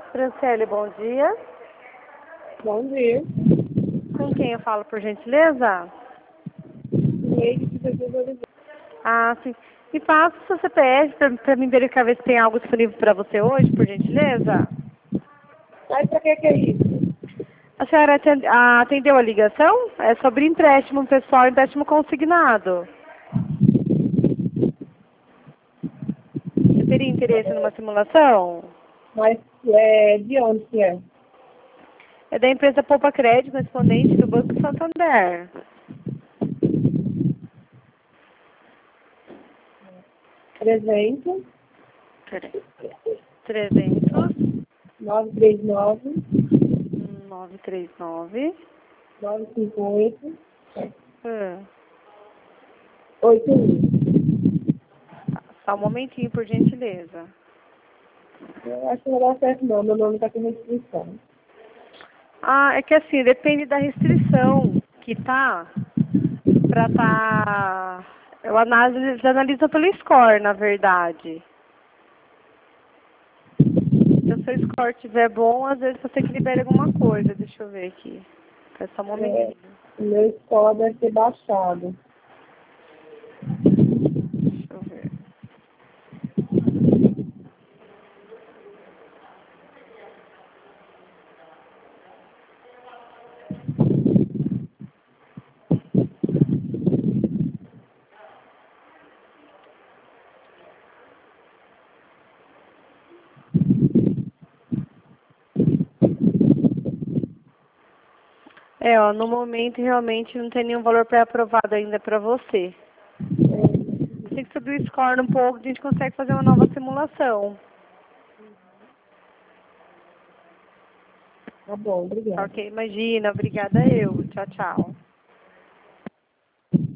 Franciele, bom dia. Bom dia. Com quem eu falo, por gentileza? Neide de Jesus Oliveira. Ah, sim. Me passa o seu CPF para mim verificar ver se tem algo disponível para você hoje, por gentileza. Mas pra que é isso? A senhora atendeu a ligação? É sobre empréstimo pessoal, empréstimo consignado. Você teria interesse numa simulação? Mas de onde que é? É da empresa Poupa Crédito, correspondente do Banco Santander. 300 Peraí. 300 939 939 958 Ah, 81. tá. Só um momentinho, por gentileza. Eu acho que não dá certo não, meu nome tá com restrição. Ah, é que assim, depende da restrição que tá pra tá. Eles analisam pelo score, na verdade. Se o seu score estiver bom, às vezes você que libera alguma coisa. Deixa eu ver aqui. É só um momentinho. O meu score deve ter baixado. Deixa eu ver. Ó, no momento realmente não tem nenhum valor pré-aprovado ainda pra você. Tem que subir o score um pouco, a gente consegue fazer uma nova simulação. Tá bom, obrigada. Ok, imagina, obrigada eu. Tchau, tchau.